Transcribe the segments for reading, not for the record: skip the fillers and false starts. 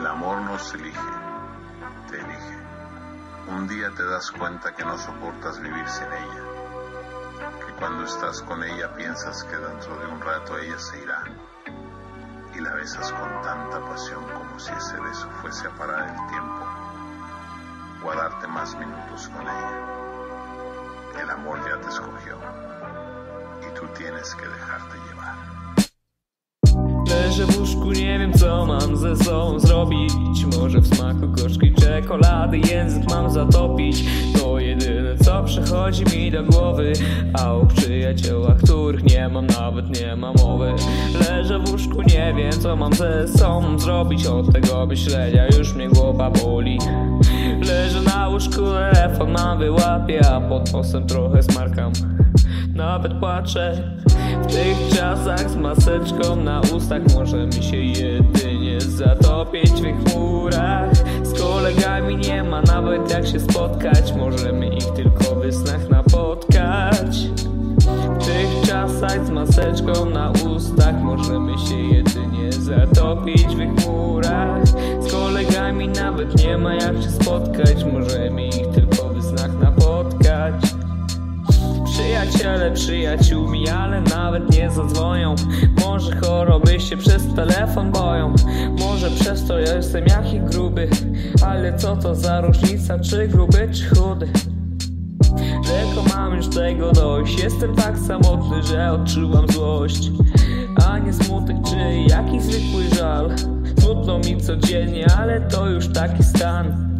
El amor no se elige, te elige. Un día te das cuenta que no soportas vivir sin ella, que cuando estás con ella piensas que dentro de un rato ella se irá, y la besas con tanta pasión como si ese beso fuese a parar el tiempo o a darte más minutos con ella. El amor ya te escogió i tu tienes que dejarte llevar. Leżę w łóżku, nie wiem co mam ze sobą zrobić. Może w smaku gorzkiej czekolady język mam zatopić. To jedyne co przychodzi mi do głowy. A o przyjaciołach, których nie mam, nawet nie ma mowy. Leżę w łóżku, nie wiem co mam ze sobą zrobić. Od tego myślenia już mnie głowa boli. Leżę na łóżku, telefon mam wyłapię, a pod nosem trochę smarkam. Nawet płaczę. W tych czasach z maseczką na ustach możemy się jedynie zatopić w chmurach. Z kolegami nie ma nawet jak się spotkać, możemy ich tylko w snach napotkać. W tych czasach z maseczką na ustach możemy się jedynie zatopić w chmurach. Z kolegami nawet nie ma jak się spotkać, możemy ich tylko w snach napotkać. Przyjaciele przyjaciółmi, ale nawet nie zadzwonią. Może choroby się przez telefon boją. Może przez to ja jestem jaki gruby. Ale co to za różnica, czy gruby, czy chudy? Tylko mam już tego dość. Jestem tak samotny, że odczuwam złość, a nie smutek, czy jakiś zwykły żal. Smutno mi codziennie, ale to już taki stan.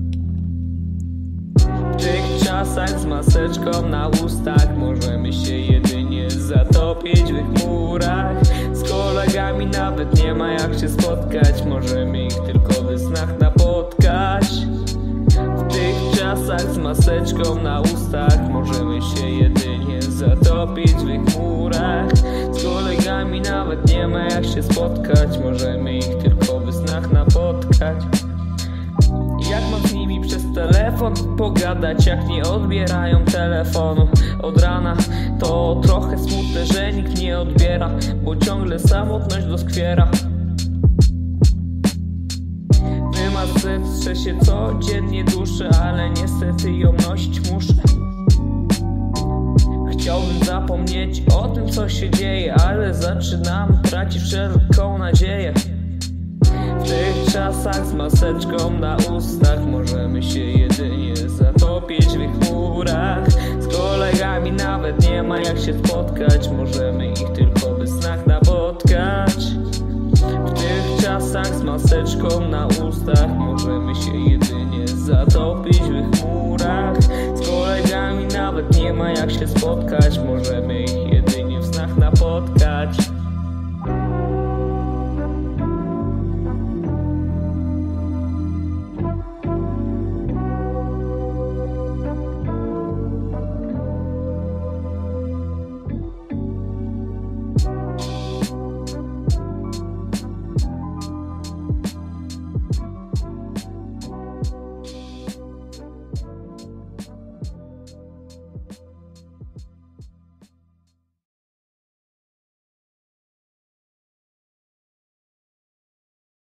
W tych czasach z maseczką na ustach możemy się jedynie zatopić w chmurach. Z kolegami nawet nie ma jak się spotkać, możemy ich tylko w snach napotkać. W tych czasach z maseczką na ustach możemy się jedynie zatopić w chmurach. Z kolegami nawet nie ma jak się spotkać, możemy ich tylko w snach napotkać. Jak mam z nimi przez telefon pogadać, jak nie odbierają telefonu od rana? To trochę smutne, że nikt nie odbiera, bo ciągle samotność doskwiera. W maseczce się codziennie duszę, ale niestety ją nosić muszę. Chciałbym zapomnieć o tym co się dzieje, ale zaczynam tracić wszelką nadzieję. W tych czasach z maseczką na ustach możemy się jedynie zatopić w chmurach. Z kolegami nawet nie ma jak się spotkać, możemy ich tylko w snach napotkać. W tych czasach z maseczką na ustach możemy się jedynie